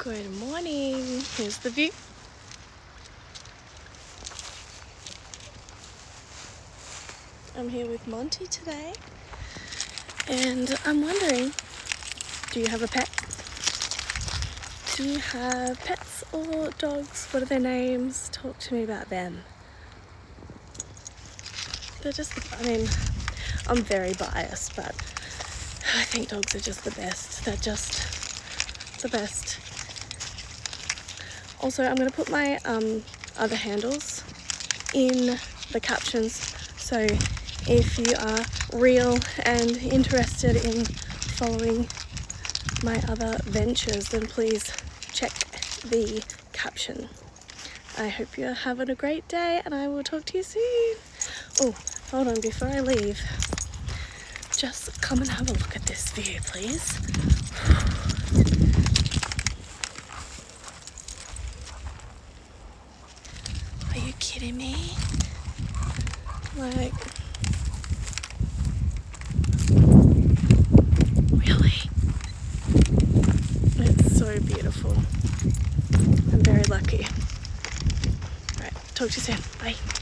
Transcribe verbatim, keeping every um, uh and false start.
Good morning. Here's the view. I'm here with Monty today, and I'm wondering, do you have a pet? Do you have pets or dogs? What are their names? Talk to me about them. They're just, I mean, I'm very biased, but I think dogs are just the best. They're just the best. Also, I'm going to put my um, other handles in the captions, so if you are real and interested in following my other ventures, then please check the caption. I hope you're having a great day, and I will talk to you soon. Oh, hold on, before I leave, just come and have a look at this view, please. Are you kidding me? Like, really? It's so beautiful. I'm very lucky. Alright, talk to you soon. Bye.